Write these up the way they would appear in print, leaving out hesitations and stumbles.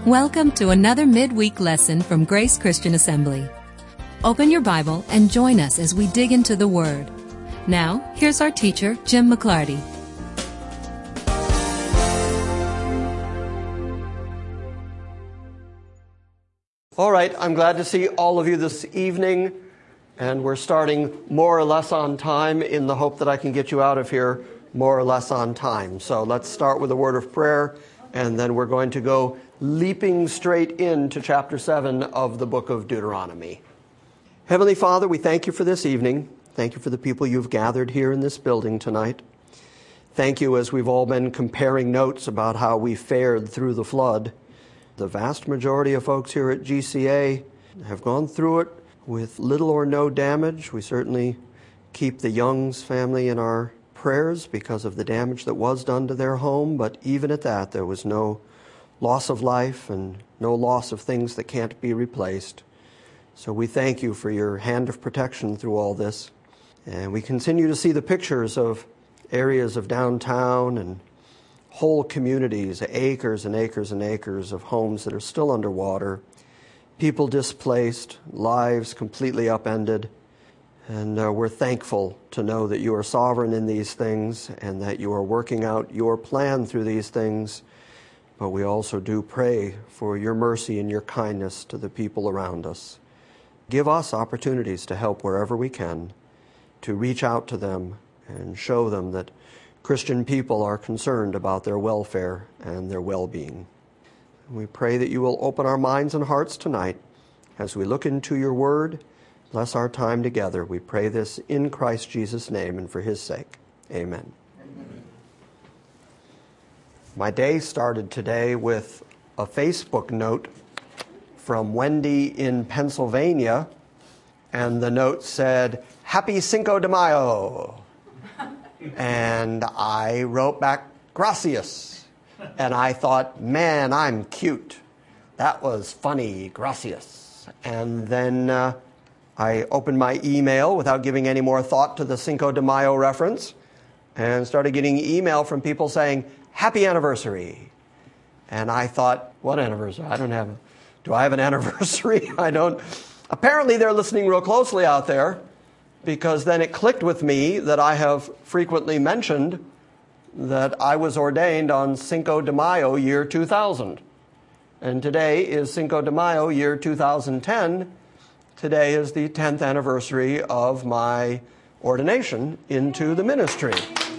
Welcome to another midweek lesson from Grace Christian Assembly. Open your Bible and join us as we dig into the Word. Now, here's our teacher, Jim McClarty. All right, I'm glad to see all of you this evening, and we're starting more or less on time in the hope that I can get you out of here more or less on time. So let's start with a word of prayer, and then we're going to go leaping straight into chapter 7 of the book of Deuteronomy. Heavenly Father, we thank you for this evening. Thank you for the people you've gathered here in this building tonight. Thank you as we've all been comparing notes about how we fared through the flood. The vast majority of folks here at GCA have gone through it with little or no damage. We certainly keep the Youngs family in our prayers because of the damage that was done to their home, but even at that, there was no loss of life and no loss of things that can't be replaced. So we thank you for your hand of protection through all this. And we continue to see the pictures of areas of downtown and whole communities, acres and acres and acres of homes that are still underwater, people displaced, lives completely upended. And we're thankful to know that you are sovereign in these things and that you are working out your plan through these things. But we also do pray for your mercy and your kindness to the people around us. Give us opportunities to help wherever we can, to reach out to them and show them that Christian people are concerned about their welfare and their well-being. We pray that you will open our minds and hearts tonight as we look into your word. Bless our time together. We pray this in Christ Jesus' name and for his sake. Amen. Amen. My day started today with a Facebook note from Wendy in Pennsylvania, and the note said, "Happy Cinco de Mayo." And I wrote back, "Gracias." And I thought, man, I'm cute. That was funny, gracias. And then I opened my email without giving any more thought to the Cinco de Mayo reference and started getting email from people saying, "Happy anniversary." And I thought, what anniversary? Do I have an anniversary? I don't. Apparently they're listening real closely out there, because then it clicked with me that I have frequently mentioned that I was ordained on Cinco de Mayo year 2000. And today is Cinco de Mayo year 2010. Today is the 10th anniversary of my ordination into the ministry.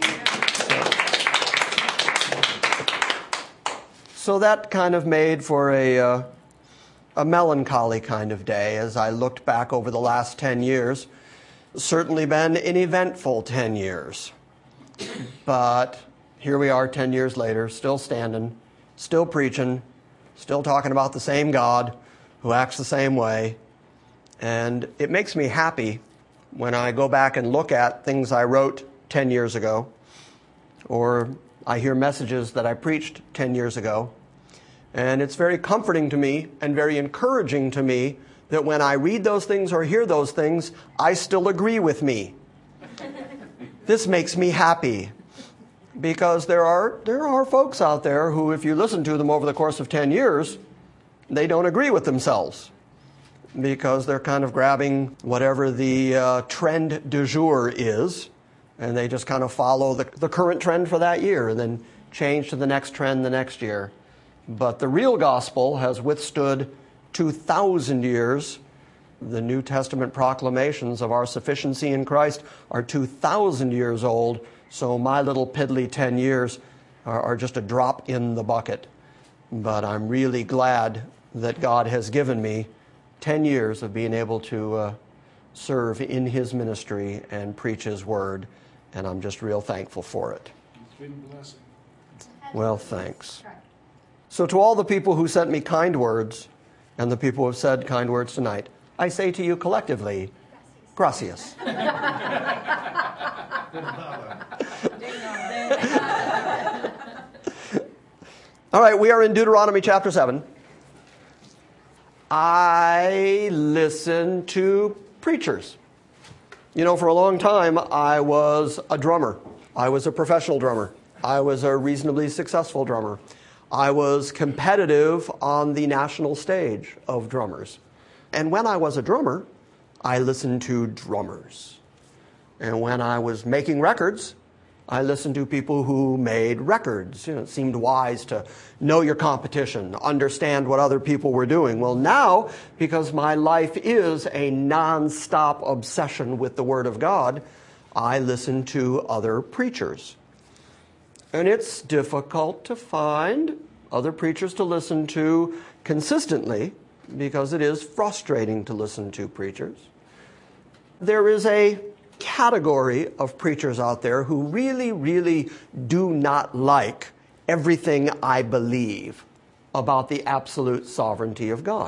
So that kind of made for a melancholy kind of day as I looked back over the last 10 years. Certainly been an eventful 10 years. But here we are 10 years later, still standing, still preaching, still talking about the same God who acts the same way. And it makes me happy when I go back and look at things I wrote 10 years ago, or I hear messages that I preached 10 years ago. And it's very comforting to me and very encouraging to me that when I read those things or hear those things, I still agree with me. This makes me happy, because there are folks out there who, if you listen to them over the course of 10 years, they don't agree with themselves, because they're kind of grabbing whatever the trend du jour is, and they just kind of follow the current trend for that year and then change to the next trend the next year. But the real gospel has withstood 2,000 years. The New Testament proclamations of our sufficiency in Christ are 2,000 years old, so my little piddly 10 years are just a drop in the bucket. But I'm really glad that God has given me 10 years of being able to serve in his ministry and preach his word, and I'm just real thankful for it. It's been a blessing. Well, thanks. So to all the people who sent me kind words and the people who have said kind words tonight, I say to you collectively, gracias. All right, we are in Deuteronomy chapter 7. I listen to preachers. You know, for a long time, I was a drummer. I was a professional drummer. I was a reasonably successful drummer. I was competitive on the national stage of drummers. And when I was a drummer, I listened to drummers. And when I was making records, I listened to people who made records. It seemed wise to know your competition, understand what other people were doing. Well, now, because my life is a nonstop obsession with the Word of God, I listen to other preachers. And it's difficult to find other preachers to listen to consistently because it is frustrating to listen to preachers. There is a category of preachers out there who really, really do not like everything I believe about the absolute sovereignty of God.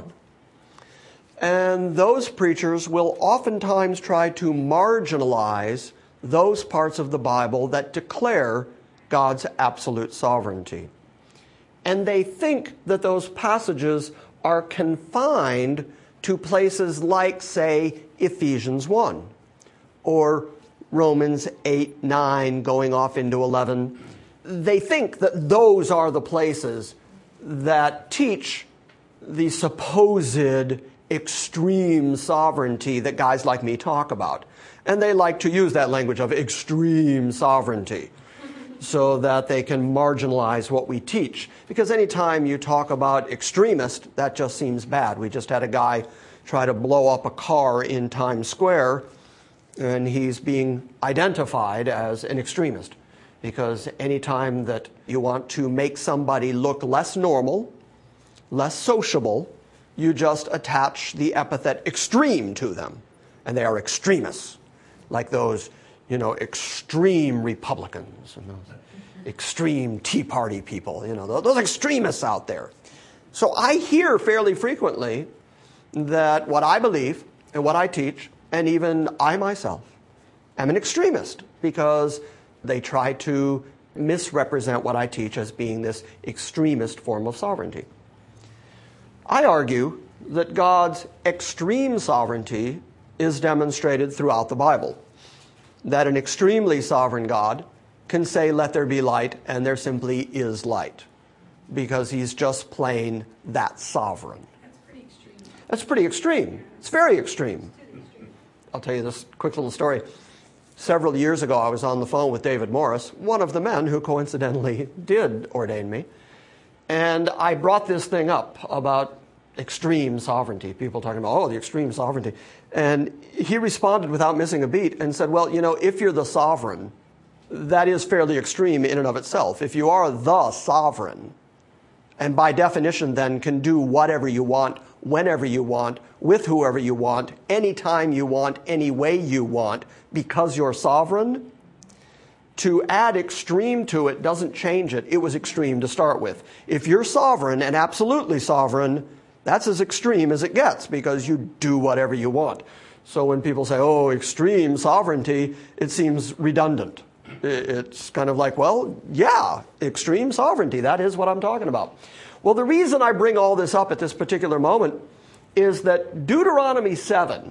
And those preachers will oftentimes try to marginalize those parts of the Bible that declare God's absolute sovereignty. And they think that those passages are confined to places like, say, Ephesians 1 or Romans 8, 9, going off into 11. They think that those are the places that teach the supposed extreme sovereignty that guys like me talk about. And they like to use that language of extreme sovereignty so that they can marginalize what we teach. Because anytime you talk about extremist, that just seems bad. We just had a guy try to blow up a car in Times Square, and he's being identified as an extremist. Because anytime that you want to make somebody look less normal, less sociable, you just attach the epithet extreme to them. And they are extremists, like those, extreme Republicans and those extreme Tea Party people, those extremists out there. So I hear fairly frequently that what I believe and what I teach, and even I myself, am an extremist because they try to misrepresent what I teach as being this extremist form of sovereignty. I argue that God's extreme sovereignty is demonstrated throughout the Bible. That an extremely sovereign God can say, "Let there be light," and there simply is light. Because he's just plain that sovereign. That's pretty extreme. That's pretty extreme. It's very extreme. I'll tell you this quick little story. Several years ago, I was on the phone with David Morris, one of the men who coincidentally did ordain me. And I brought this thing up about extreme sovereignty. People talking about, the extreme sovereignty. And he responded without missing a beat and said, well, if you're the sovereign, that is fairly extreme in and of itself. If you are the sovereign, and by definition then can do whatever you want, whenever you want, with whoever you want, anytime you want, any way you want, because you're sovereign, to add extreme to it doesn't change it. It was extreme to start with. If you're sovereign and absolutely sovereign, that's as extreme as it gets because you do whatever you want. So when people say, extreme sovereignty, it seems redundant. It's kind of like, well, yeah, extreme sovereignty. That is what I'm talking about. Well, the reason I bring all this up at this particular moment is that Deuteronomy 7,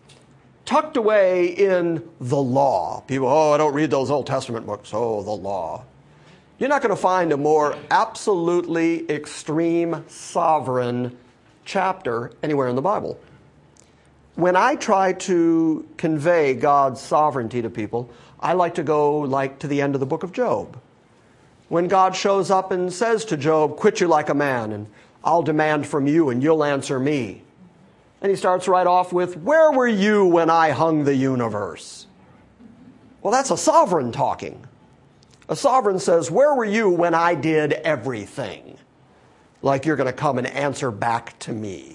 tucked away in the law. People, I don't read those Old Testament books. The law. You're not going to find a more absolutely extreme sovereign chapter anywhere in the Bible. When I try to convey God's sovereignty to people, I like to go to the end of the book of Job. When God shows up and says to Job, quit you like a man, and I'll demand from you and you'll answer me. And he starts right off with, where were you when I hung the universe? Well, that's a sovereign talking. A sovereign says, where were you when I did everything? Like you're going to come and answer back to me.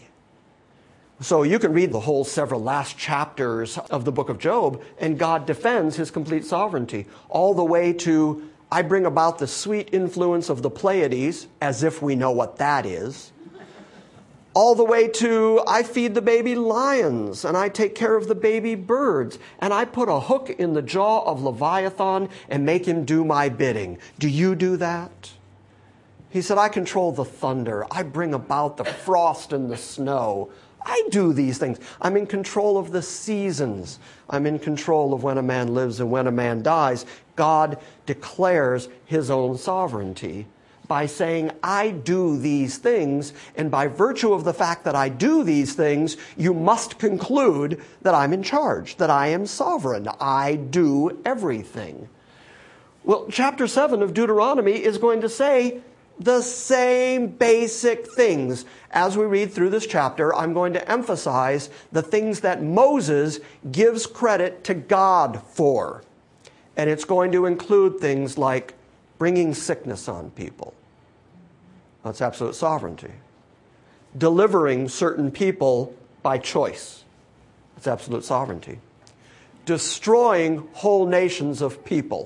So you can read the whole several last chapters of the book of Job, and God defends his complete sovereignty, all the way to, I bring about the sweet influence of the Pleiades, as if we know what that is, all the way to, I feed the baby lions, and I take care of the baby birds, and I put a hook in the jaw of Leviathan and make him do my bidding. Do you do that? He said, I control the thunder. I bring about the frost and the snow. I do these things. I'm in control of the seasons. I'm in control of when a man lives and when a man dies. God declares his own sovereignty. by saying, I do these things, and by virtue of the fact that I do these things, you must conclude that I'm in charge, that I am sovereign. I do everything. Well, chapter 7 of Deuteronomy is going to say the same basic things. As we read through this chapter, I'm going to emphasize the things that Moses gives credit to God for. And it's going to include things like bringing sickness on people. That's absolute sovereignty. Delivering certain people by choice. That's absolute sovereignty. Destroying whole nations of people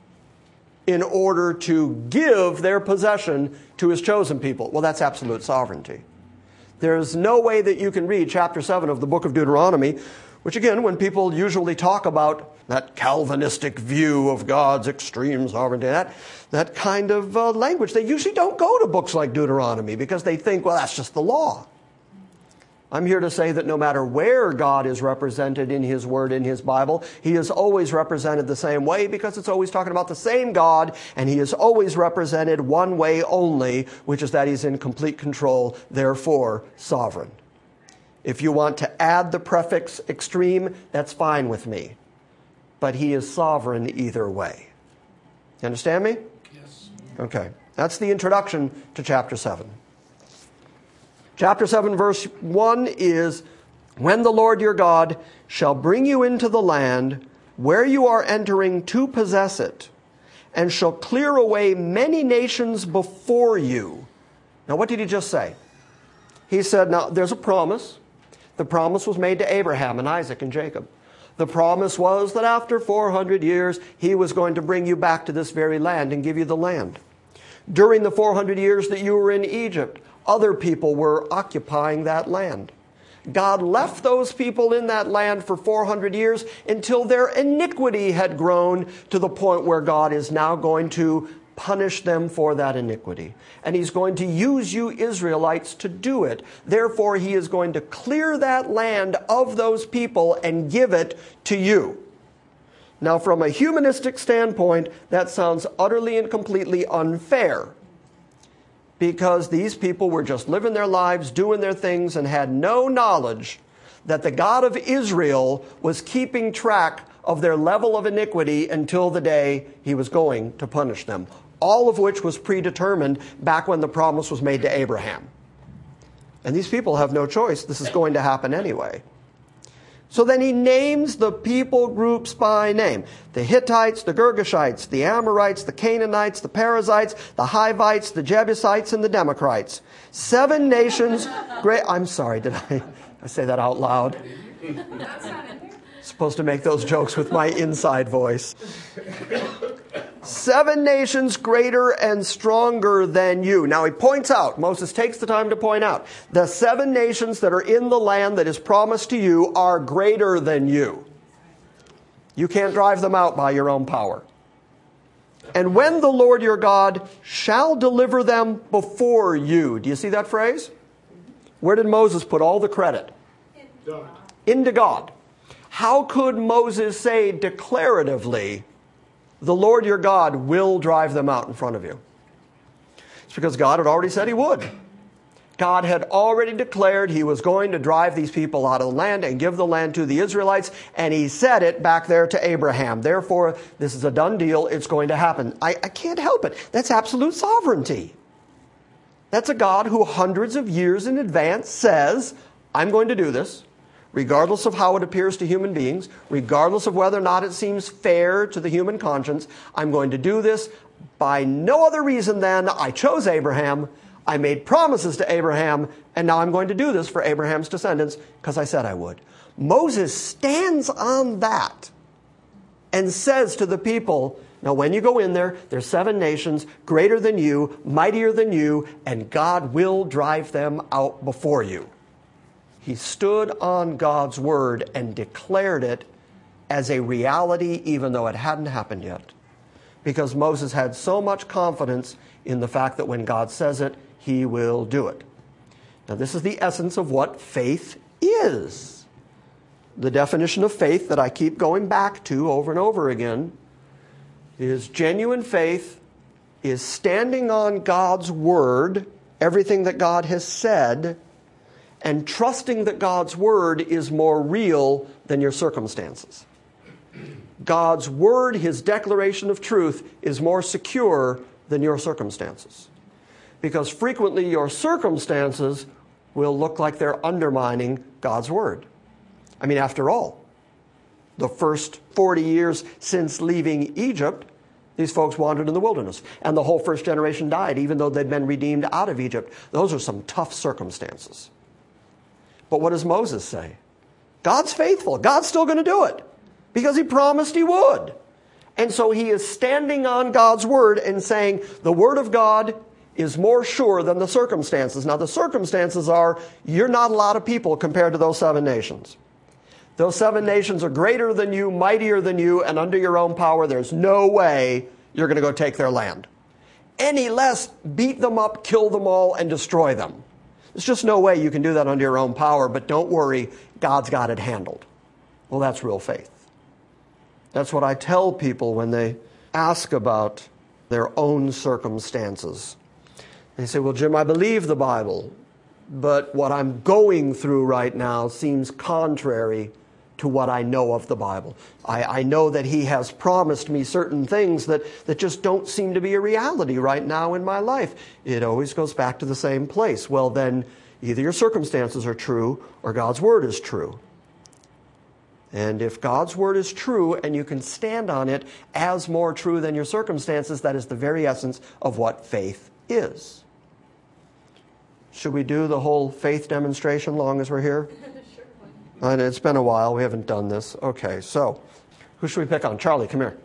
in order to give their possession to his chosen people. Well, that's absolute sovereignty. There's no way that you can read chapter 7 of the book of Deuteronomy, which again, when people usually talk about that Calvinistic view of God's extreme sovereignty, that kind of language, they usually don't go to books like Deuteronomy because they think, well, that's just the law. I'm here to say that no matter where God is represented in his word, in his Bible, he is always represented the same way because it's always talking about the same God, and he is always represented one way only, which is that he's in complete control, therefore sovereign. If you want to add the prefix extreme, that's fine with me. But he is sovereign either way. You understand me? Yes. Okay. That's the introduction to chapter 7. Chapter 7, verse 1 is, when the Lord your God shall bring you into the land where you are entering to possess it, and shall clear away many nations before you. Now, what did he just say? He said, now, there's a promise. The promise was made to Abraham and Isaac and Jacob. The promise was that after 400 years, he was going to bring you back to this very land and give you the land. During the 400 years that you were in Egypt, other people were occupying that land. God left those people in that land for 400 years until their iniquity had grown to the point where God is now going to punish them for that iniquity. And he's going to use you Israelites to do it. Therefore, he is going to clear that land of those people and give it to you. Now, from a humanistic standpoint, that sounds utterly and completely unfair, because these people were just living their lives, doing their things, and had no knowledge that the God of Israel was keeping track of their level of iniquity until the day he was going to punish them, all of which was predetermined back when the promise was made to Abraham. And these people have no choice. This is going to happen anyway. So then he names the people groups by name. The Hittites, the Girgashites, the Amorites, the Canaanites, the Perizzites, the Hivites, the Jebusites, and the Democrites. 7 nations. Great. I'm sorry, did I say that out loud? Supposed to make those jokes with my inside voice. 7 nations greater and stronger than you. Now he points out, Moses takes the time to point out, the 7 nations that are in the land that is promised to you are greater than you. You can't drive them out by your own power. And when the Lord your God shall deliver them before you. Do you see that phrase? Where did Moses put all the credit? Into God. How could Moses say declaratively, the Lord your God will drive them out in front of you? It's because God had already said he would. God had already declared he was going to drive these people out of the land and give the land to the Israelites, and he said it back there to Abraham. Therefore, this is a done deal. It's going to happen. I can't help it. That's absolute sovereignty. That's a God who hundreds of years in advance says, I'm going to do this, regardless of how it appears to human beings, regardless of whether or not it seems fair to the human conscience. I'm going to do this by no other reason than I chose Abraham, I made promises to Abraham, and now I'm going to do this for Abraham's descendants because I said I would. Moses stands on that and says to the people, now when you go in there, there's 7 nations greater than you, mightier than you, and God will drive them out before you. He stood on God's word and declared it as a reality even though it hadn't happened yet. Because Moses had so much confidence in the fact that when God says it, he will do it. Now this is the essence of what faith is. The definition of faith that I keep going back to over and over again is genuine faith is standing on God's word, everything that God has said, and trusting that God's word is more real than your circumstances. God's word, his declaration of truth, is more secure than your circumstances. Because frequently your circumstances will look like they're undermining God's word. I mean, after all, the first 40 years since leaving Egypt, these folks wandered in the wilderness. And the whole first generation died, even though they'd been redeemed out of Egypt. Those are some tough circumstances. But what does Moses say? God's faithful. God's still going to do it because he promised he would. And so he is standing on God's word and saying the word of God is more sure than the circumstances. Now, the circumstances are you're not a lot of people compared to those 7 nations. Those 7 nations are greater than you, mightier than you, and under your own power. There's no way you're going to go take their land. Any less beat them up, kill them all, and destroy them. There's just no way you can do that under your own power, but don't worry, God's got it handled. Well, that's real faith. That's what I tell people when they ask about their own circumstances. They say, well, Jim, I believe the Bible, but what I'm going through right now seems contrary to what I know of the Bible. I know that he has promised me certain things that just don't seem to be a reality right now in my life. It always goes back to the same place. Well, then either your circumstances are true or God's word is true. And if God's word is true and you can stand on it as more true than your circumstances, that is the very essence of what faith is. Should we do the whole faith demonstration long as we're here? Sure. And it's been a while. We haven't done this. Okay, so who should we pick on? Charlie, come here.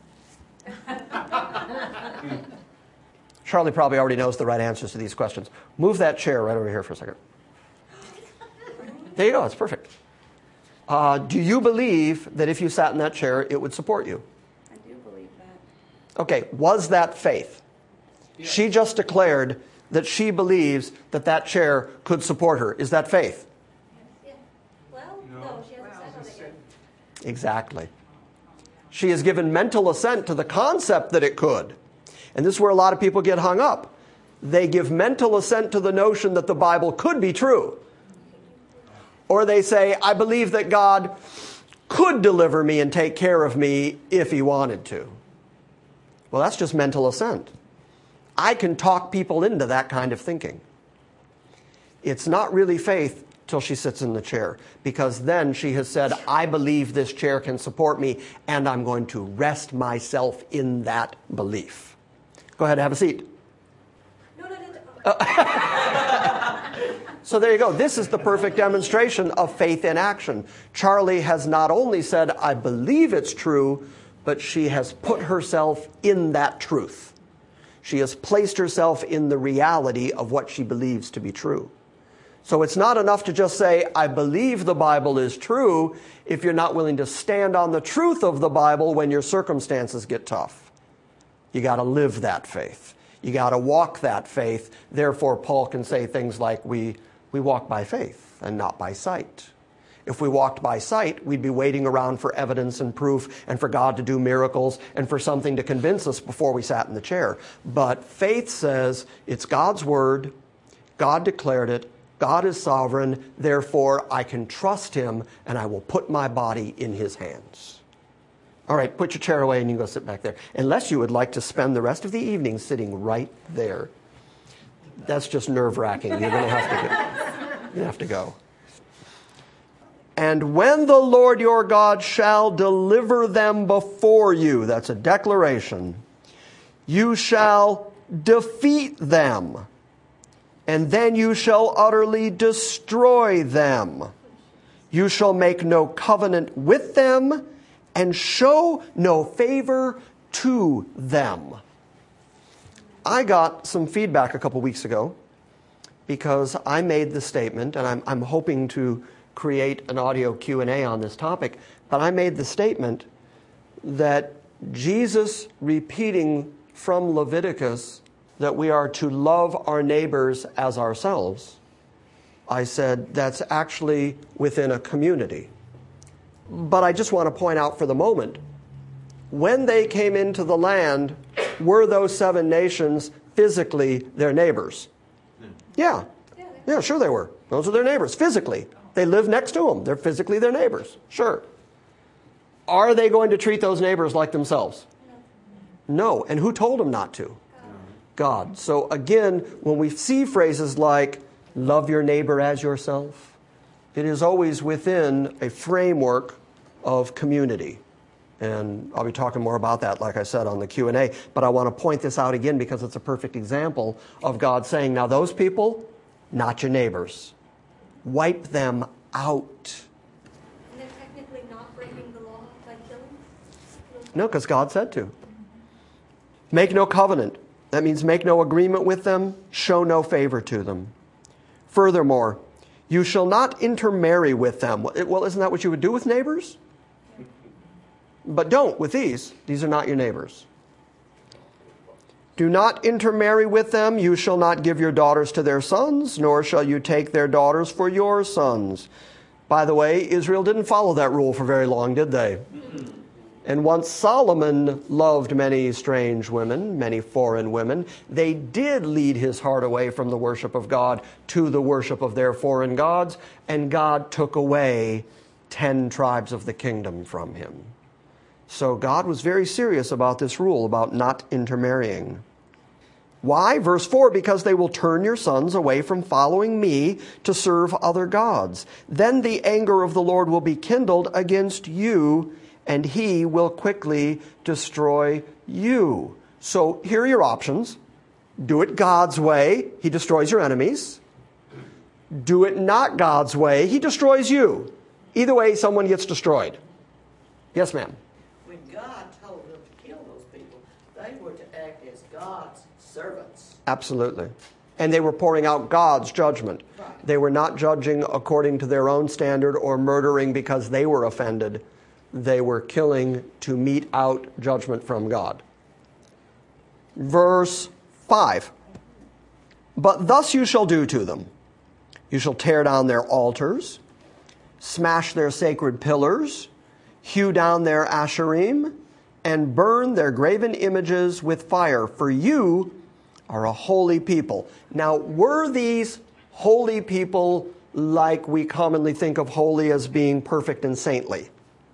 Charlie probably already knows the right answers to these questions. Move that chair right over here for a second. There you go. It's perfect. Do you believe that if you sat in that chair, it would support you? I do believe that. Okay, was that faith? Yes. She just declared that she believes that that chair could support her. Is that faith? Yeah. Well, no, she hasn't said it yet. Exactly. She has given mental assent to the concept that it could. And this is where a lot of people get hung up. They give mental assent to the notion that the Bible could be true. Or they say, I believe that God could deliver me and take care of me if he wanted to. Well, that's just mental assent. I can talk people into that kind of thinking. It's not really faith till she sits in the chair, because then she has said, I believe this chair can support me, and I'm going to rest myself in that belief. Go ahead, have a seat. No. So there you go. This is the perfect demonstration of faith in action. Charlie has not only said, I believe it's true, but she has put herself in that truth. She has placed herself in the reality of what she believes to be true. So it's not enough to just say, I believe the Bible is true, if you're not willing to stand on the truth of the Bible when your circumstances get tough. You got to live that faith. You got to walk that faith. Therefore, Paul can say things like, we walk by faith and not by sight. If we walked by sight, we'd be waiting around for evidence and proof and for God to do miracles and for something to convince us before we sat in the chair. But faith says it's God's word, God declared it, God is sovereign, therefore I can trust him and I will put my body in his hands. All right, put your chair away and you can go sit back there. Unless you would like to spend the rest of the evening sitting right there. That's just nerve-wracking. You're going to have to go. And when the Lord your God shall deliver them before you, that's a declaration, you shall defeat them, and then you shall utterly destroy them. You shall make no covenant with them, and show no favor to them. I got some feedback a couple weeks ago because I made the statement, and I'm hoping to create an audio Q&A on this topic, but I made the statement that Jesus repeating from Leviticus that we are to love our neighbors as ourselves, I said that's actually within a community. But I just want to point out for the moment, when they came into the land, were those 7 nations physically their neighbors? Yeah. Yeah, sure they were. Those are their neighbors, physically. They live next to them. They're physically their neighbors. Sure. Are they going to treat those neighbors like themselves? No. And who told them not to? God. So again, when we see phrases like, love your neighbor as yourself, it is always within a framework of community. And I'll be talking more about that, like I said, on the Q&A. But I want to point this out again because it's a perfect example of God saying, now those people, not your neighbors. Wipe them out. And they're technically not breaking the law by killing? No, because God said to. Make no covenant. That means make no agreement with them, show no favor to them. Furthermore, you shall not intermarry with them. Well, isn't that what you would do with neighbors? But don't with these. These are not your neighbors. Do not intermarry with them. You shall not give your daughters to their sons, nor shall you take their daughters for your sons. By the way, Israel didn't follow that rule for very long, did they? And once Solomon loved many strange women, many foreign women, they did lead his heart away from the worship of God to the worship of their foreign gods, and God took away 10 tribes of the kingdom from him. So God was very serious about this rule, about not intermarrying. Why? Verse 4, because they will turn your sons away from following me to serve other gods. Then the anger of the Lord will be kindled against you, and he will quickly destroy you. So here are your options. Do it God's way. He destroys your enemies. Do it not God's way. He destroys you. Either way, someone gets destroyed. Yes, ma'am. When God told them to kill those people, they were to act as God's servants. Absolutely. And they were pouring out God's judgment. Right. They were not judging according to their own standard or murdering because they were offended. They were killing to mete out judgment from God. Verse 5. But thus you shall do to them. You shall tear down their altars, smash their sacred pillars, hew down their asherim, and burn their graven images with fire. For you are a holy people. Now, were these holy people like we commonly think of holy as being perfect and saintly?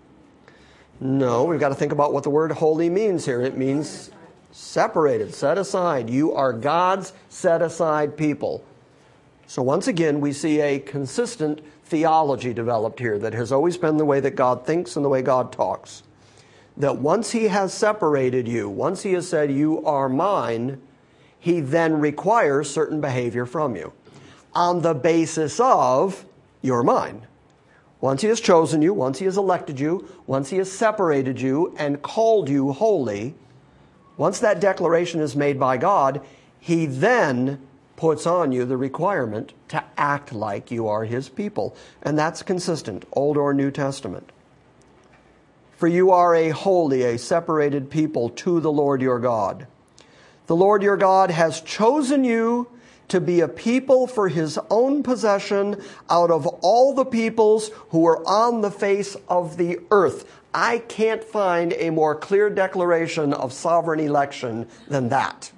No, we've got to think about what the word holy means here. It means separated, set aside. You are God's set aside people. So once again, we see a consistent theology developed here that has always been the way that God thinks and the way God talks. That once he has separated you, once he has said, you are mine, he then requires certain behavior from you on the basis of you're mine. Once he has chosen you, once he has elected you, once he has separated you and called you holy, once that declaration is made by God, he then puts on you the requirement to act like you are his people. And that's consistent, Old or New Testament. For you are a holy, a separated people to the Lord your God. The Lord your God has chosen you to be a people for his own possession out of all the peoples who are on the face of the earth. I can't find a more clear declaration of sovereign election than that.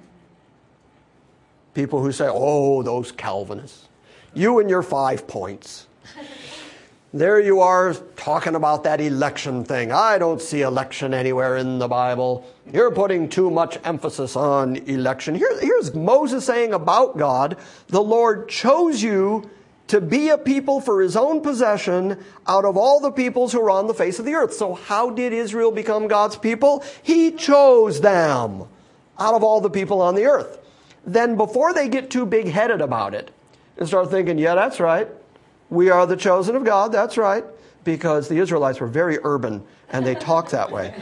People who say, oh, those Calvinists, you and your 5 points. There you are talking about that election thing. I don't see election anywhere in the Bible. You're putting too much emphasis on election. Here's Moses saying about God, the Lord chose you to be a people for his own possession out of all the peoples who are on the face of the earth. So how did Israel become God's people? He chose them out of all the people on the earth. Then before they get too big-headed about it and start thinking, yeah, that's right. We are the chosen of God, that's right, because the Israelites were very urban and they talk that way.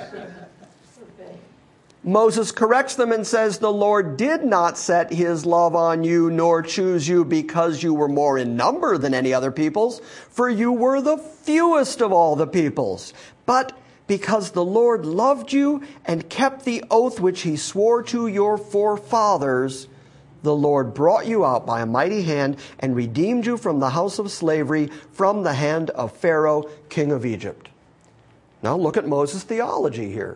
Moses corrects them and says, the Lord did not set his love on you nor choose you because you were more in number than any other peoples, for you were the fewest of all the peoples. But because the Lord loved you and kept the oath which he swore to your forefathers, the Lord brought you out by a mighty hand and redeemed you from the house of slavery, from the hand of Pharaoh, king of Egypt. Now look at Moses' theology here.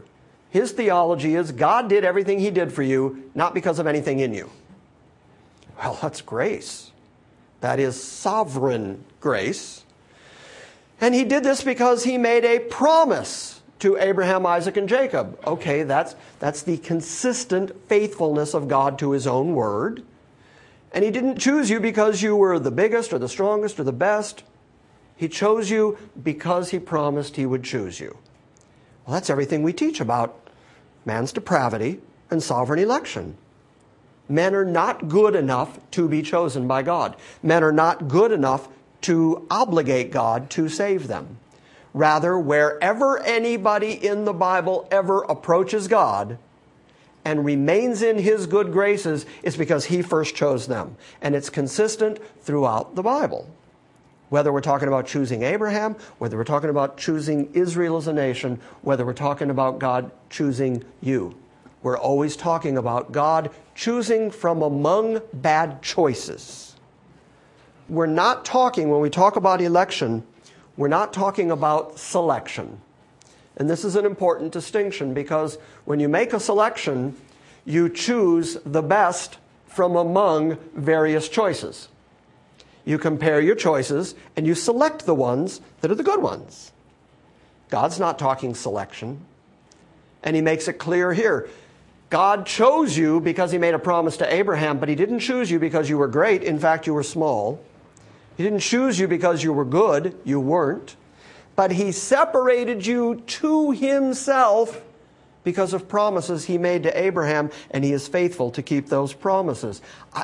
His theology is God did everything he did for you, not because of anything in you. Well, that's grace. That is sovereign grace. And he did this because he made a promise to Abraham, Isaac, and Jacob. Okay, that's the consistent faithfulness of God to his own word. And he didn't choose you because you were the biggest or the strongest or the best. He chose you because he promised he would choose you. Well, that's everything we teach about man's depravity and sovereign election. Men are not good enough to be chosen by God. Men are not good enough to obligate God to save them. Rather, wherever anybody in the Bible ever approaches God and remains in his good graces, it's because he first chose them. And it's consistent throughout the Bible. Whether we're talking about choosing Abraham, whether we're talking about choosing Israel as a nation, whether we're talking about God choosing you. We're always talking about God choosing from among bad choices. We're not talking, when we talk about election, we're not talking about selection. And this is an important distinction because when you make a selection, you choose the best from among various choices. You compare your choices and you select the ones that are the good ones. God's not talking selection. And he makes it clear here. God chose you because he made a promise to Abraham, but he didn't choose you because you were great. In fact, you were small. He didn't choose you because you were good. You weren't. But he separated you to himself because of promises he made to Abraham, and he is faithful to keep those promises.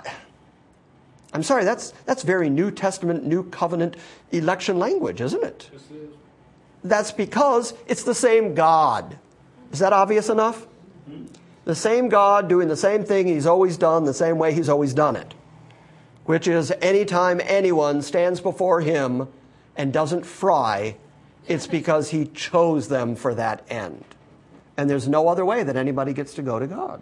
I'm sorry, that's very New Testament, New Covenant election language, isn't it? Yes, it is. That's because it's the same God. Is that obvious enough? The same God doing the same thing he's always done, the same way he's always done it. Which is anytime anyone stands before him and doesn't fry, it's because he chose them for that end. And there's no other way that anybody gets to go to God.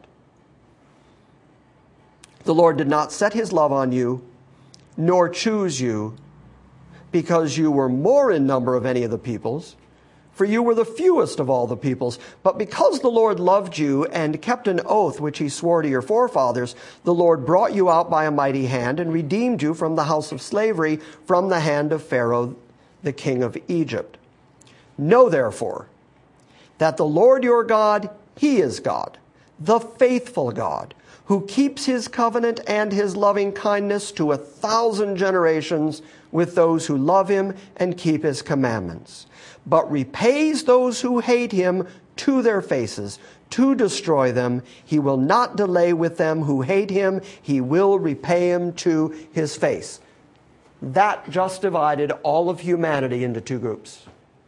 The Lord did not set his love on you, nor choose you, because you were more in number of any of the peoples, for you were the fewest of all the peoples. But because the Lord loved you and kept an oath which he swore to your forefathers, the Lord brought you out by a mighty hand and redeemed you from the house of slavery, from the hand of Pharaoh, the king of Egypt. Know therefore that the Lord your God, he is God, the faithful God, who keeps his covenant and his loving kindness to 1,000 generations with those who love him and keep his commandments, but repays those who hate him to their faces to destroy them. He will not delay with them who hate him. He will repay him to his face. That just divided all of humanity into two groups.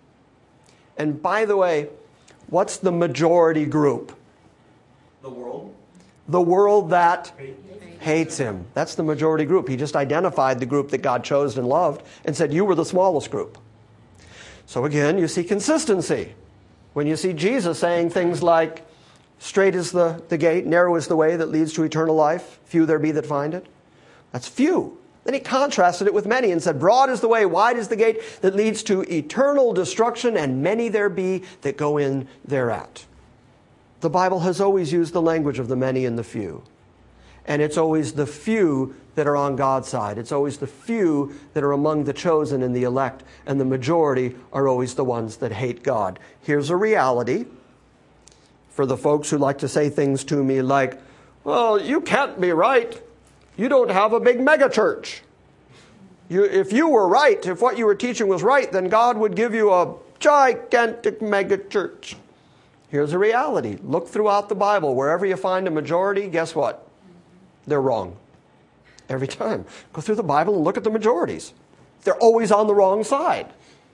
And by the way, what's the majority group? The world? The world that hates him. That's the majority group. He just identified the group that God chose and loved and said, you were the smallest group. So again, you see consistency. When you see Jesus saying things like, straight is the gate, narrow is the way that leads to eternal life, few there be that find it. That's few. Then he contrasted it with many and said, broad is the way, wide is the gate that leads to eternal destruction, and many there be that go in thereat. The Bible has always used the language of the many and the few. And it's always the few that are on God's side. It's always the few that are among the chosen and the elect. And the majority are always the ones that hate God. Here's a reality for the folks who like to say things to me like, well, you can't be right. You don't have a big megachurch. If you were right, if what you were teaching was right, then God would give you a gigantic megachurch. Here's a reality. Look throughout the Bible. Wherever you find a majority, guess what? They're wrong. Every time. Go through the Bible and look at the majorities. They're always on the wrong side.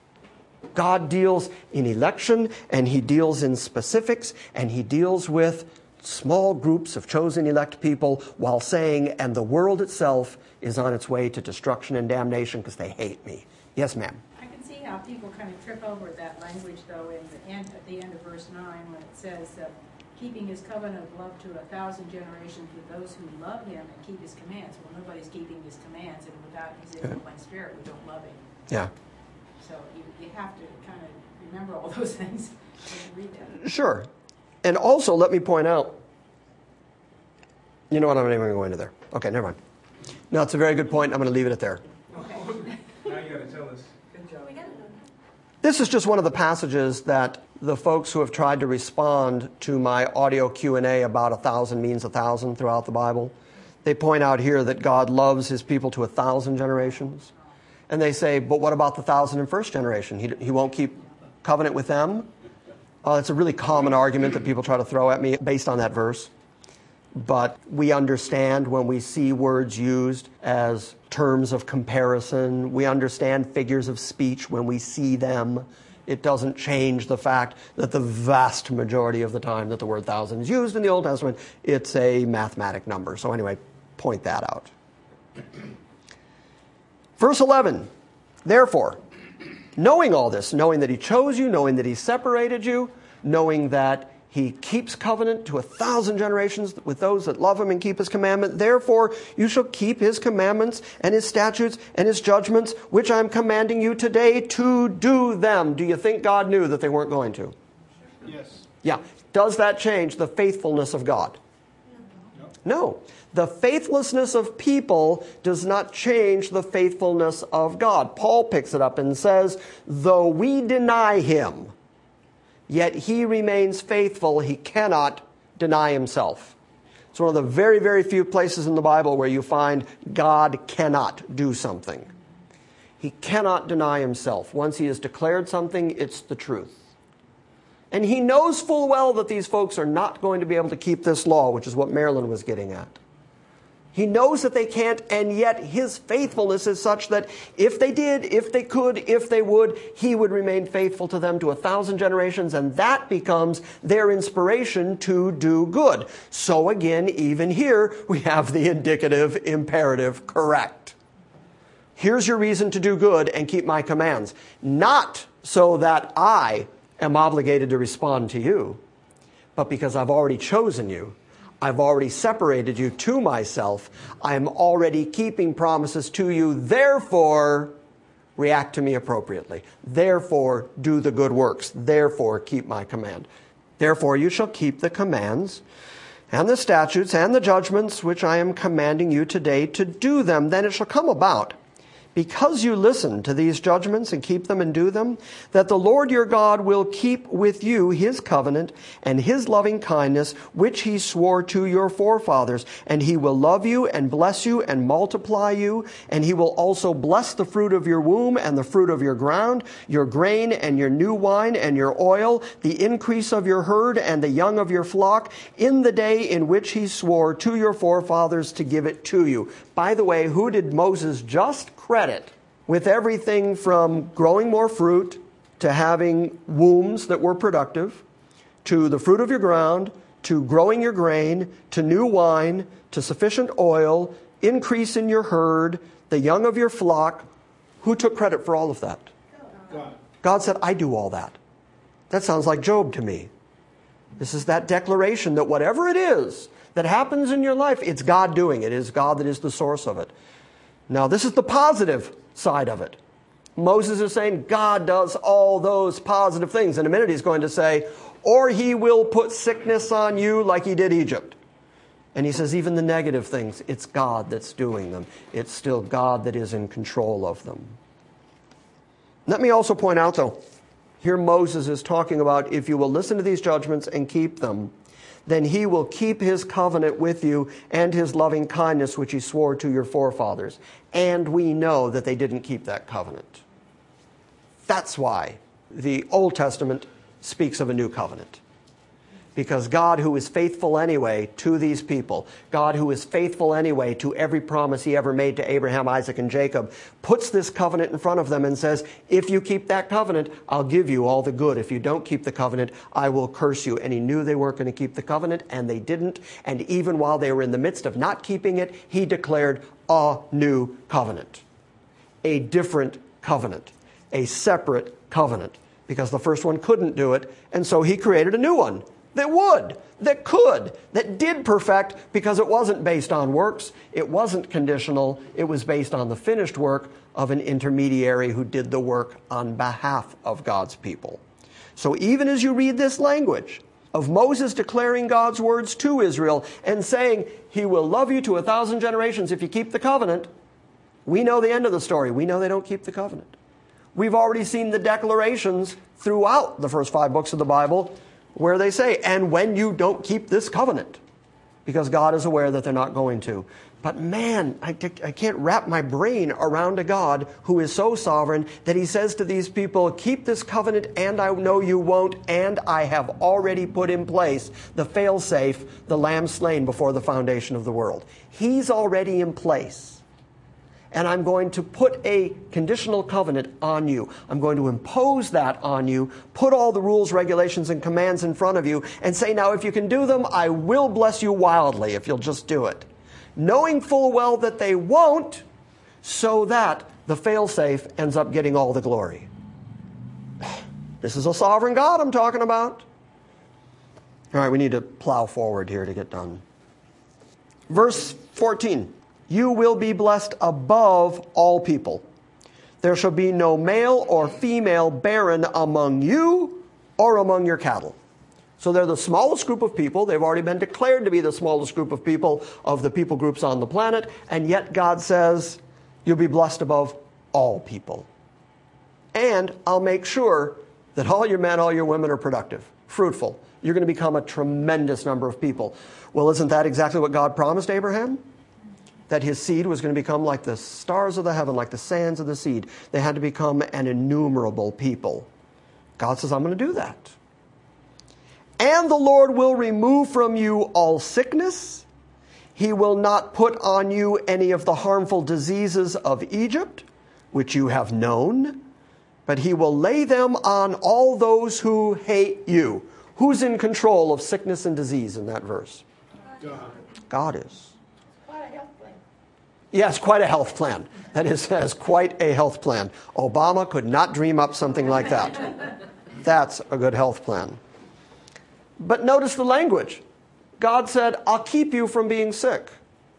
God deals in election, and he deals in specifics, and he deals with small groups of chosen elect people while saying, and the world itself is on its way to destruction and damnation because they hate me. Yes, ma'am. I can see how people kind of trip over that language, though, at the end of verse 9 when it says, keeping his covenant of love to 1,000 generations with those who love him and keep his commands. Well, nobody's keeping his commands, and without his indwelling spirit, we don't love him. Yeah. So you have to kind of remember all those things when you read that. Sure. And also, let me point out, you know what, I'm not even going to go into there. Okay, never mind. No, it's a very good point. I'm going to leave it at there. Now you got to tell us. Good job. This is just one of the passages that the folks who have tried to respond to my audio Q&A about 1,000 means 1,000 throughout the Bible, they point out here that God loves his people to 1,000 generations. And they say, but what about the 1,001st generation? He won't keep covenant with them? It's a really common argument that people try to throw at me based on that verse. But we understand when we see words used as terms of comparison. We understand figures of speech when we see them. It doesn't change the fact that the vast majority of the time that the word 1,000 is used in the Old Testament, it's a mathematic number. So anyway, point that out. Verse 11, therefore, knowing all this, knowing that he chose you, knowing that he separated you, knowing that he keeps covenant to 1,000 generations with those that love him and keep his commandment. Therefore, you shall keep his commandments and his statutes and his judgments, which I am commanding you today to do them. Do you think God knew that they weren't going to? Yes. Yeah. Does that change the faithfulness of God? No. The faithlessness of people does not change the faithfulness of God. Paul picks it up and says, though we deny him, yet he remains faithful. He cannot deny himself. It's one of the very, very few places in the Bible where you find God cannot do something. He cannot deny himself. Once he has declared something, it's the truth. And he knows full well that these folks are not going to be able to keep this law, which is what Marilyn was getting at. He knows that they can't, and yet his faithfulness is such that if they did, if they could, if they would, he would remain faithful to them to 1,000 generations, and that becomes their inspiration to do good. So again, even here, we have the indicative imperative correct. Here's your reason to do good and keep my commands. Not so that I am obligated to respond to you, but because I've already chosen you. I've already separated you to myself. I'm already keeping promises to you. Therefore, react to me appropriately. Therefore, do the good works. Therefore, keep my command. Therefore, you shall keep the commands and the statutes and the judgments which I am commanding you today to do them. Then it shall come about, because you listen to these judgments and keep them and do them, that the Lord your God will keep with you his covenant and his loving kindness, which he swore to your forefathers. And he will love you and bless you and multiply you. And he will also bless the fruit of your womb and the fruit of your ground, your grain and your new wine and your oil, the increase of your herd and the young of your flock, in the day in which he swore to your forefathers to give it to you. By the way, who did Moses just credit with everything from growing more fruit to having wombs that were productive, to the fruit of your ground, to growing your grain, to new wine, to sufficient oil, increase in your herd, the young of your flock? Who took credit for all of that? God. God said, I do all that. That sounds like Job to me. This is that declaration that whatever it is that happens in your life, it's God doing it. It is God that is the source of it. Now, this is the positive side of it. Moses is saying God does all those positive things. In a minute, he's going to say, or he will put sickness on you like he did Egypt. And he says even the negative things, it's God that's doing them. It's still God that is in control of them. Let me also point out, though, here Moses is talking about if you will listen to these judgments and keep them, then he will keep his covenant with you and his loving kindness, which he swore to your forefathers. And we know that they didn't keep that covenant. That's why the Old Testament speaks of a new covenant. Because God, who is faithful anyway to these people, God, who is faithful anyway to every promise he ever made to Abraham, Isaac, and Jacob, puts this covenant in front of them and says, if you keep that covenant, I'll give you all the good. If you don't keep the covenant, I will curse you. And he knew they weren't going to keep the covenant, and they didn't. And even while they were in the midst of not keeping it, he declared a new covenant. A different covenant. A separate covenant. Because the first one couldn't do it, and so he created a new one. That would, that could, that did perfect, because it wasn't based on works, it wasn't conditional, it was based on the finished work of an intermediary who did the work on behalf of God's people. So even as you read this language of Moses declaring God's words to Israel and saying, He will love you to 1,000 generations if you keep the covenant. We know the end of the story. We know they don't keep the covenant. We've already seen the declarations throughout the first 5 books of the Bible where they say, and when you don't keep this covenant, because God is aware that they're not going to. But man, I can't wrap my brain around a God who is so sovereign that He says to these people, keep this covenant and I know you won't, and I have already put in place the fail-safe, the lamb slain before the foundation of the world. He's already in place. And I'm going to put a conditional covenant on you. I'm going to impose that on you, put all the rules, regulations, and commands in front of you, and say, now if you can do them, I will bless you wildly if you'll just do it. Knowing full well that they won't, so that the fail-safe ends up getting all the glory. This is a sovereign God I'm talking about. All right, we need to plow forward here to get done. Verse 14. You will be blessed above all people. There shall be no male or female barren among you or among your cattle. So they're the smallest group of people. They've already been declared to be the smallest group of people of the people groups on the planet. And yet God says, you'll be blessed above all people. And I'll make sure that all your men, all your women are productive, fruitful. You're going to become a tremendous number of people. Well, isn't that exactly what God promised Abraham? That his seed was going to become like the stars of the heaven, like the sands of the sea. They had to become an innumerable people. God says, I'm going to do that. And the Lord will remove from you all sickness. He will not put on you any of the harmful diseases of Egypt, which you have known, but He will lay them on all those who hate you. Who's in control of sickness and disease in that verse? God is. Yes, quite a health plan. That is quite a health plan. Obama could not dream up something like that. That's a good health plan. But notice the language. God said, I'll keep you from being sick.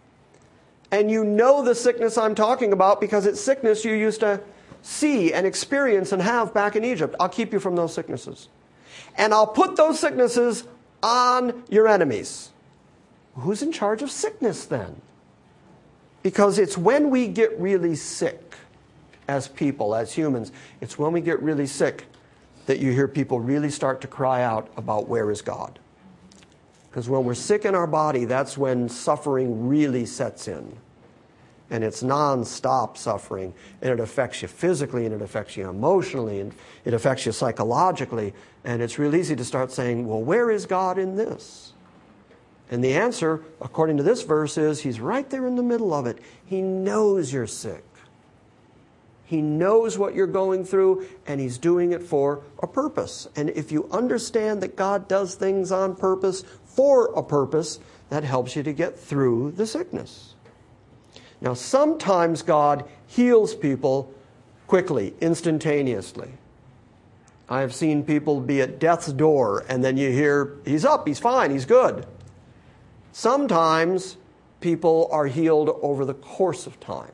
And you know the sickness I'm talking about because it's sickness you used to see and experience and have back in Egypt. I'll keep you from those sicknesses. And I'll put those sicknesses on your enemies. Who's in charge of sickness then? Because it's when we get really sick as people, as humans, it's when we get really sick that you hear people really start to cry out about where is God. Because when we're sick in our body, that's when suffering really sets in. And it's non-stop suffering. And it affects you physically, and it affects you emotionally, and it affects you psychologically. And it's real easy to start saying, well, where is God in this? And the answer, according to this verse, is He's right there in the middle of it. He knows you're sick. He knows what you're going through, and He's doing it for a purpose. And if you understand that God does things on purpose, for a purpose, that helps you to get through the sickness. Now, sometimes God heals people quickly, instantaneously. I have seen people be at death's door, and then you hear, he's up, he's fine, he's good. Sometimes people are healed over the course of time.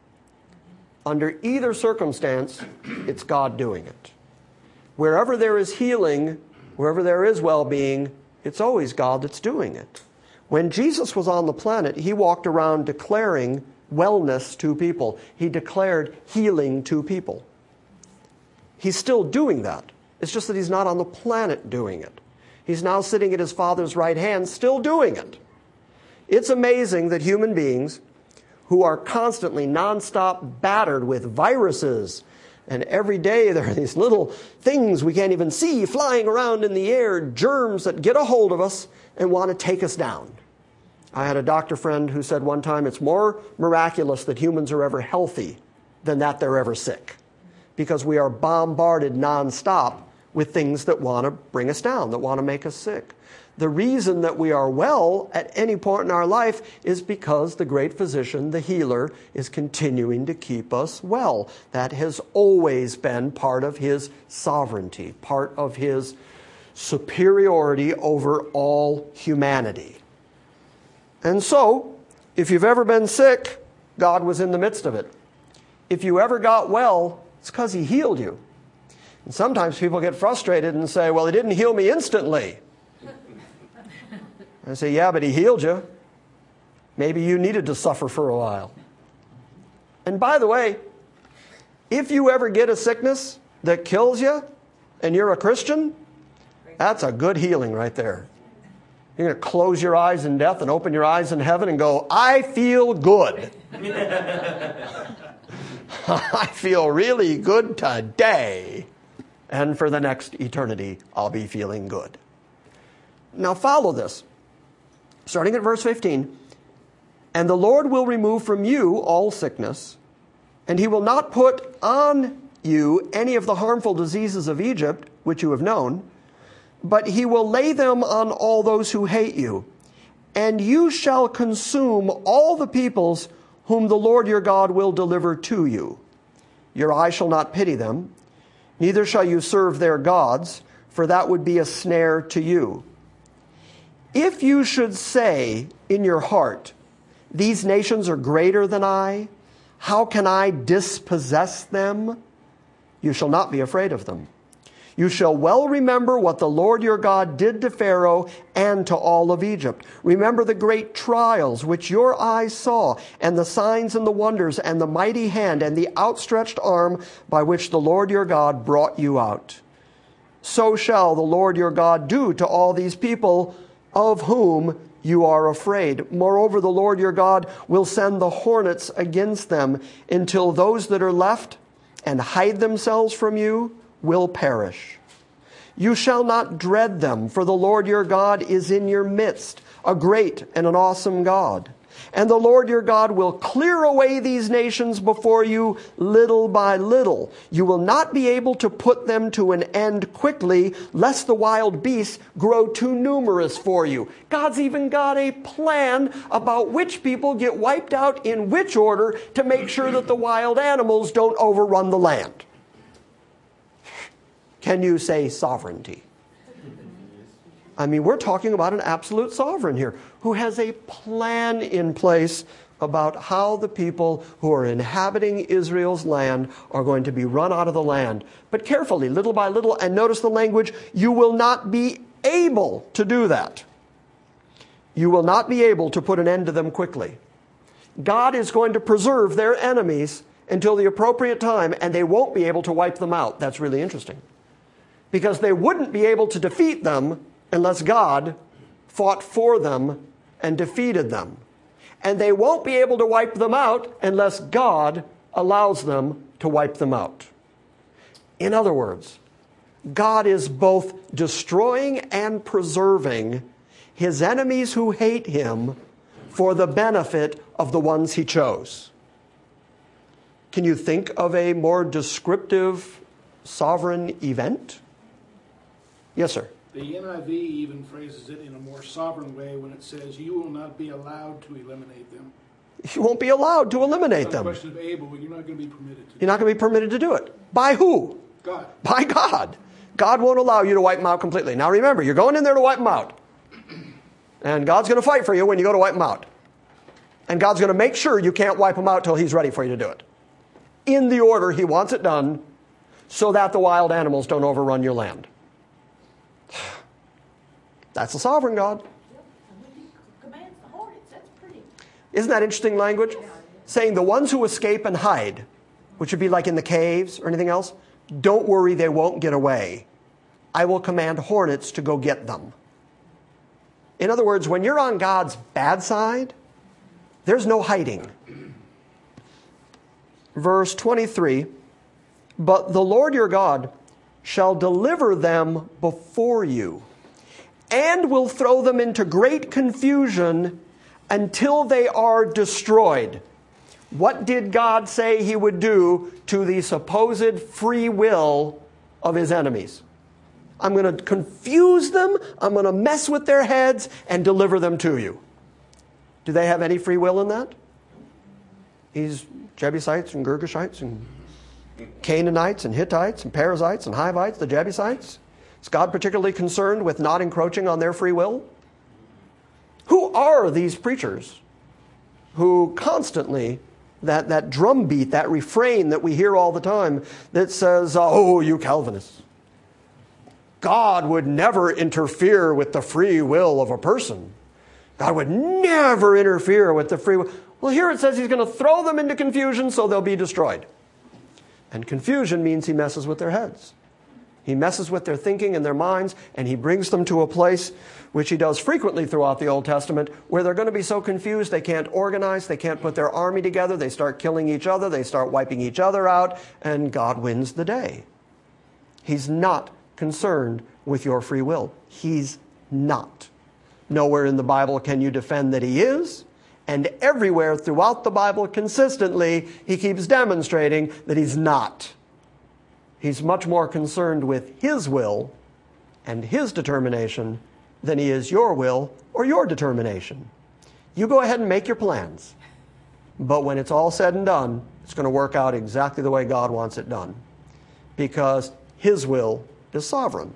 Under either circumstance, it's God doing it. Wherever there is healing, wherever there is well-being, it's always God that's doing it. When Jesus was on the planet, He walked around declaring wellness to people. He declared healing to people. He's still doing that. It's just that He's not on the planet doing it. He's now sitting at His Father's right hand, still doing it. It's amazing that human beings who are constantly nonstop battered with viruses, and every day there are these little things we can't even see flying around in the air, germs that get a hold of us and want to take us down. I had a doctor friend who said one time, it's more miraculous that humans are ever healthy than that they're ever sick, because we are bombarded nonstop with things that want to bring us down, that want to make us sick. The reason that we are well at any point in our life is because the great physician, the healer, is continuing to keep us well. That has always been part of His sovereignty, part of His superiority over all humanity. And so, if you've ever been sick, God was in the midst of it. If you ever got well, it's because He healed you. And sometimes people get frustrated and say, well, He didn't heal me instantly. I say, yeah, but he healed you. Maybe you needed to suffer for a while. And by the way, if you ever get a sickness that kills you and you're a Christian, that's a good healing right there. You're going to close your eyes in death and open your eyes in heaven and go, I feel good. I feel really good today. And for the next eternity, I'll be feeling good. Now follow this. Starting at verse 15. And the Lord will remove from you all sickness, and he will not put on you any of the harmful diseases of Egypt, which you have known, but he will lay them on all those who hate you. And you shall consume all the peoples whom the Lord your God will deliver to you. Your eye shall not pity them, neither shall you serve their gods, for that would be a snare to you. If you should say in your heart, these nations are greater than I, how can I dispossess them? You shall not be afraid of them. You shall well remember what the Lord your God did to Pharaoh and to all of Egypt. Remember the great trials which your eyes saw, and the signs and the wonders, and the mighty hand, and the outstretched arm by which the Lord your God brought you out. So shall the Lord your God do to all these people of whom you are afraid. Moreover, the Lord your God will send the hornets against them until those that are left and hide themselves from you will perish. You shall not dread them, for the Lord your God is in your midst, a great and an awesome God. And the Lord your God will clear away these nations before you little by little. You will not be able to put them to an end quickly, lest the wild beasts grow too numerous for you. God's even got a plan about which people get wiped out in which order to make sure that the wild animals don't overrun the land. Can you say sovereignty? I mean, we're talking about an absolute sovereign here who has a plan in place about how the people who are inhabiting Israel's land are going to be run out of the land. But carefully, little by little, and notice the language, you will not be able to do that. You will not be able to put an end to them quickly. God is going to preserve their enemies until the appropriate time, and they won't be able to wipe them out. That's really interesting. Because they wouldn't be able to defeat them unless God fought for them and defeated them. And they won't be able to wipe them out unless God allows them to wipe them out. In other words, God is both destroying and preserving his enemies who hate him for the benefit of the ones he chose. Can you think of a more descriptive sovereign event? Yes, sir. The NIV even phrases it in a more sovereign way when it says, you will not be allowed to eliminate them. You won't be allowed to eliminate It's not them. a question of able, but you're not going to be permitted to. You're not going to be permitted to do it. By who? God. By God. God won't allow you to wipe them out completely. Now remember, you're going in there to wipe them out. And God's going to fight for you when you go to wipe them out. And God's going to make sure you can't wipe them out till he's ready for you to do it. In the order he wants it done, so that the wild animals don't overrun your land. That's a sovereign God. Commands the hornets. That's pretty. Isn't that interesting language? Saying the ones who escape and hide, which would be like in the caves or anything else, don't worry, they won't get away. I will command hornets to go get them. In other words, when you're on God's bad side, there's no hiding. Verse 23, but the Lord your God shall deliver them before you, and will throw them into great confusion until they are destroyed. What did God say he would do to the supposed free will of his enemies? I'm going to confuse them, I'm going to mess with their heads, and deliver them to you. Do they have any free will in that? These Jebusites and Girgashites and Canaanites and Hittites and Perizzites and Hivites, the Jebusites? Is God particularly concerned with not encroaching on their free will? Who are these preachers who constantly, that drumbeat, that refrain that we hear all the time that says, oh, you Calvinists, God would never interfere with the free will of a person. God would never interfere with the free will. Well, here it says he's going to throw them into confusion so they'll be destroyed. And confusion means he messes with their heads. He messes with their thinking and their minds, and he brings them to a place, which he does frequently throughout the Old Testament, where they're going to be so confused they can't organize, they can't put their army together, they start killing each other, they start wiping each other out, and God wins the day. He's not concerned with your free will. He's not. Nowhere in the Bible can you defend that he is, and everywhere throughout the Bible consistently, he keeps demonstrating that he's not. He's much more concerned with his will and his determination than he is your will or your determination. You go ahead and make your plans. But when it's all said and done, it's going to work out exactly the way God wants it done. Because his will is sovereign.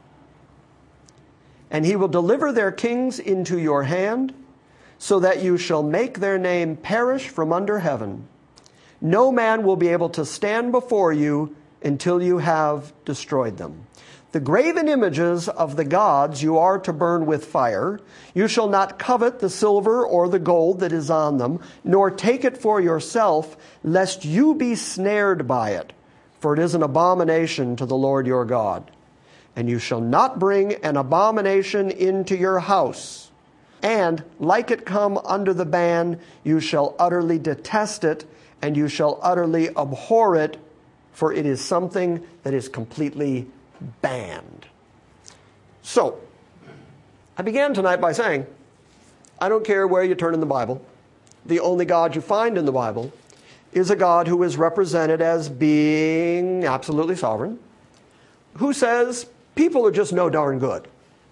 And he will deliver their kings into your hand, so that you shall make their name perish from under heaven. No man will be able to stand before you until you have destroyed them. The graven images of the gods you are to burn with fire. You shall not covet the silver or the gold that is on them, nor take it for yourself, lest you be snared by it, for it is an abomination to the Lord your God. And you shall not bring an abomination into your house. And, like it come under the ban, you shall utterly detest it, and you shall utterly abhor it, for it is something that is completely banned. So, I began tonight by saying, I don't care where you turn in the Bible. The only God you find in the Bible is a God who is represented as being absolutely sovereign, who says people are just no darn good.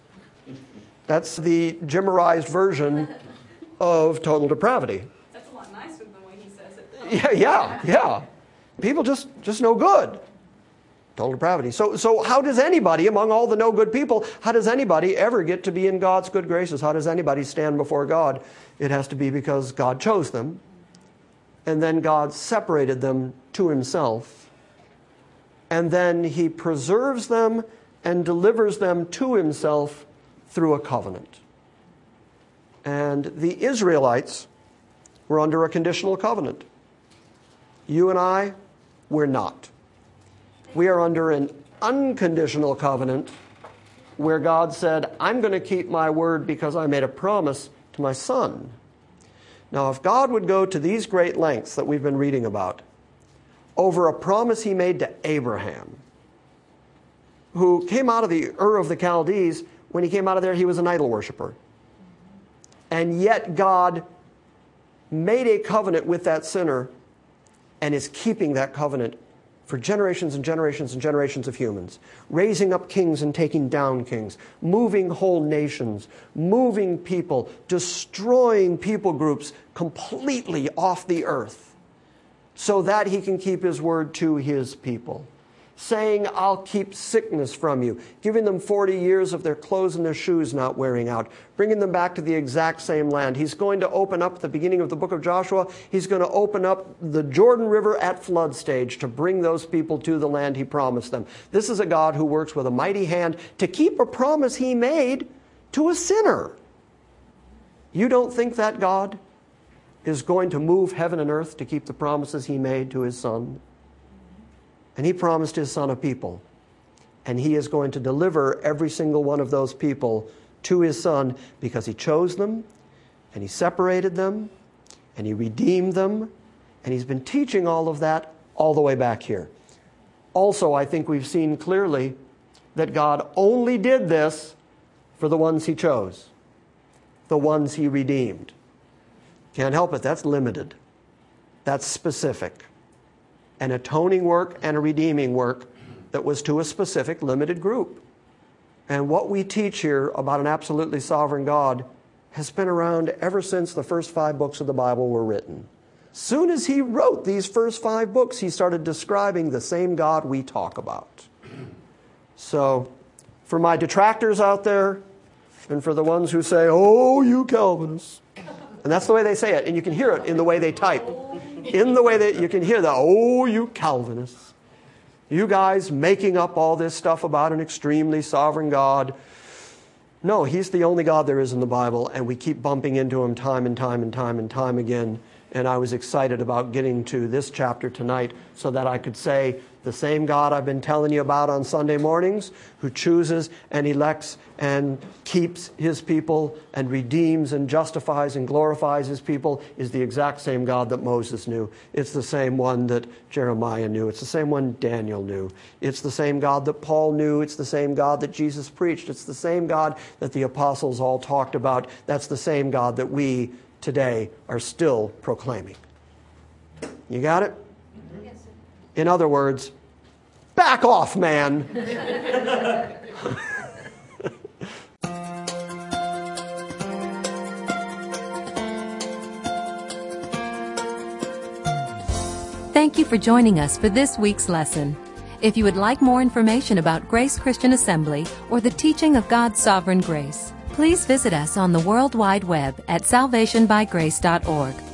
That's the Jimmerized version of total depravity. That's a lot nicer than the way he says it. Yeah. People just no good. Total depravity. So how does anybody, among all the no good people, how does anybody ever get to be in God's good graces? How does anybody stand before God? It has to be because God chose them, and then God separated them to himself, and then he preserves them and delivers them to himself through a covenant. And the Israelites were under a conditional covenant. You and I, we're not. We are under an unconditional covenant where God said, I'm going to keep my word because I made a promise to my son. Now, if God would go to these great lengths that we've been reading about over a promise he made to Abraham, who came out of the Ur of the Chaldees, when he came out of there, he was an idol worshiper. And yet God made a covenant with that sinner and is keeping that covenant for generations and generations and generations of humans, raising up kings and taking down kings, moving whole nations, moving people, destroying people groups completely off the earth so that he can keep his word to his people. Saying, I'll keep sickness from you, giving them 40 years of their clothes and their shoes not wearing out, bringing them back to the exact same land. He's going to open up, at the beginning of the book of Joshua, he's going to open up the Jordan River at flood stage to bring those people to the land he promised them. This is a God who works with a mighty hand to keep a promise he made to a sinner. You don't think that God is going to move heaven and earth to keep the promises he made to his son? And he promised his son a people. And he is going to deliver every single one of those people to his son because he chose them, and he separated them, and he redeemed them, and he's been teaching all of that all the way back here. Also, I think we've seen clearly that God only did this for the ones he chose, the ones he redeemed. Can't help it, that's limited. That's specific. An atoning work and a redeeming work that was to a specific limited group. And what we teach here about an absolutely sovereign God has been around ever since the first 5 books of the Bible were written. Soon as he wrote these first 5 books, he started describing the same God we talk about. So, for my detractors out there, and for the ones who say, oh, you Calvinists, and that's the way they say it, and you can hear it in the way they type. In the way that you can hear that, oh, you Calvinists. You guys making up all this stuff about an extremely sovereign God. No, He's the only God there is in the Bible, and we keep bumping into Him time and time and time and time again. And I was excited about getting to this chapter tonight so that I could say, the same God I've been telling you about on Sunday mornings, who chooses and elects and keeps His people and redeems and justifies and glorifies His people, is the exact same God that Moses knew. It's the same one that Jeremiah knew. It's the same one Daniel knew. It's the same God that Paul knew. It's the same God that Jesus preached. It's the same God that the apostles all talked about. That's the same God that we today are still proclaiming. You got it? In other words, back off, man. Thank you for joining us for this week's lesson. If you would like more information about Grace Christian Assembly or the teaching of God's sovereign grace, please visit us on the World Wide Web at salvationbygrace.org.